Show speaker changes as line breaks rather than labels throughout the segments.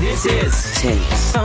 This is
10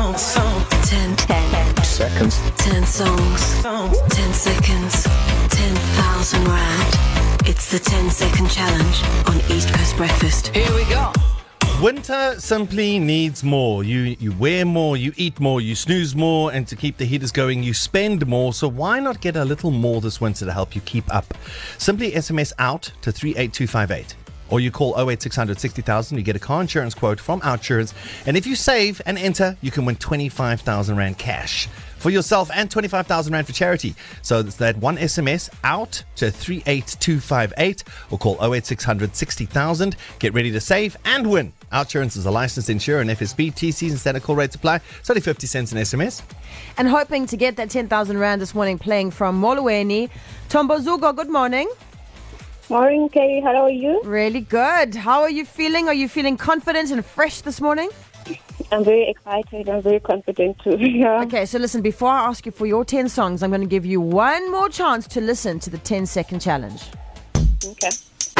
seconds.
10 songs, 10 seconds, 10,000 rand. It's the 10-second challenge on East Coast Breakfast.
Here we go.
Winter simply needs more. You wear more, you eat more, you snooze more, and to keep the heaters going, you spend more. So why not get a little more this winter to help you keep up? Simply SMS out to 38258. Or you call 08600 60,000, you get a car insurance quote from Outsurance. And if you save and enter, you can win 25,000 Rand cash for yourself and 25,000 Rand for charity. So it's that one SMS out to 38258 or call 08600 60,000. Get ready to save and win. Outsurance is a licensed insurer and FSB. TCs and standard call rates apply. It's only 50 cents an SMS.
And hoping to get that 10,000 Rand this morning, playing from Moloweni. Tombozuko, good morning.
Morning, Kay. How are you?
Really good. How are you feeling? Are you feeling confident and fresh this morning?
I'm very excited. I'm very confident too. Yeah.
Okay, so listen, before I ask you for your 10 songs, I'm going to give you one more chance to listen to the 10-second challenge.
Okay.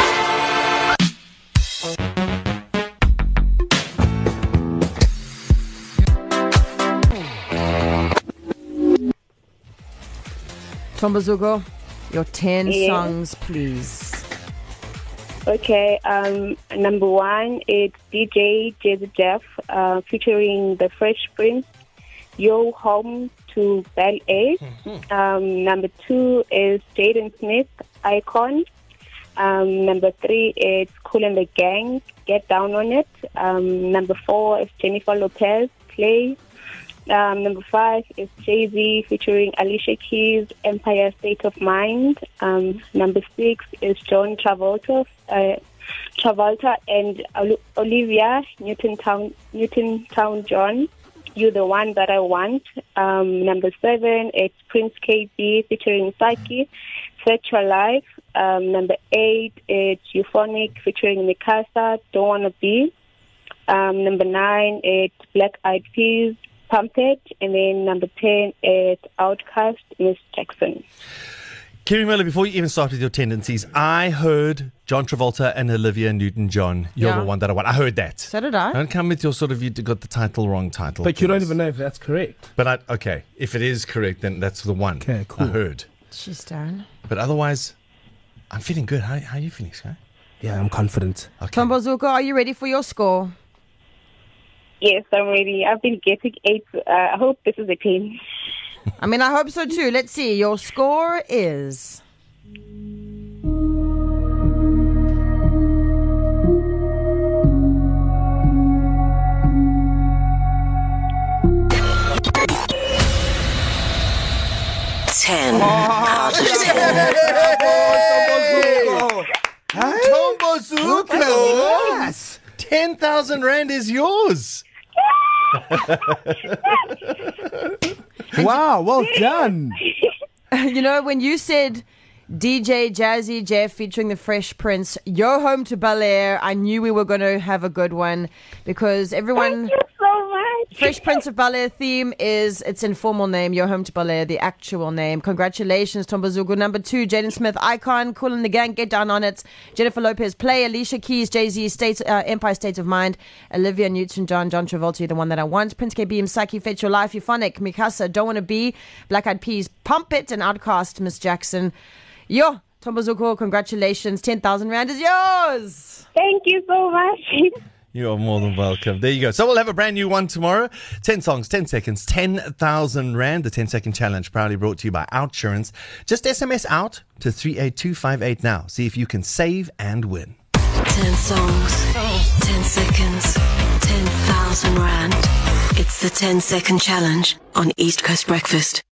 Tombozuko, your 10
Yeah.
songs, please.
Okay. Number one, it's DJ Jazzy Jeff featuring the Fresh Prince. Yo Home to Bel Air. Number two is Jaden Smith, Icon. Number three is Cool and the Gang, Get Down on It. Number four is Jennifer Lopez, Play. Number five is Jay-Z featuring Alicia Keys, Empire State of Mind. Number six is John Travolta and Olivia Newton-Town John. You the One That I Want. Number seven, it's Prince KB featuring Psyche, Virtual Life. Number eight, it's Euphonic featuring Mikasa, Don't Wanna Be. Number nine, it's Black Eyed Peas, Pump It. And then number 10 is Outkast, Miss Jackson.
Kerry Miller, before you even start with your tendencies, I heard John Travolta and Olivia Newton-John. You're
Yeah.
the one that I want. I heard that.
So did I.
Don't come with your sort of, you got the wrong title.
But you don't even know if that's correct.
But okay, if it is correct, then that's the one.
Okay, cool.
I heard.
Jeez, Darren.
But otherwise, I'm feeling good. How are you feeling, Sky?
Yeah, I'm confident.
Okay.
Tombozuko, are you ready for your score?
Yes, I'm ready. I've been getting 8. I hope this is a 10.
I mean, I hope so too. Let's see. Your score is...
Tombozuko! Yes! 10,000 Rand is yours!
Wow, well done.
You know, when you said DJ Jazzy Jeff featuring the Fresh Prince, Yo Home to Bel Air, I knew we were going to have a good one because everyone...
Thank you so much.
Fresh Prince of Bel Air theme is its informal name, Yo Home to Bel Air, the actual name. Congratulations, Tombozuko. Number 2, Jaden Smith, Icon, Cool and the Gang, Get Down on It. Jennifer Lopez, Play. Alicia Keys, Jay-Z, Empire State of Mind. Olivia Newton-John, John Travolta, The One That I Want. Prince KB, Psyche, Fetch Your Life, Euphonic, Mikasa, Don't Wanna Be. Black Eyed Peas, Pump It, and Outkast, Miss Jackson. Yo, Tombozuko, congratulations. 10,000 Rand is yours.
Thank you so much.
You are more than welcome. There you go. So we'll have a brand new one tomorrow. 10 songs, 10 seconds, 10,000 Rand. The 10-second challenge proudly brought to you by Outsurance. Just SMS out to 38258 now. See if you can save and win.
10 songs, 10 seconds, 10,000 Rand. It's the 10-second challenge on East Coast Breakfast.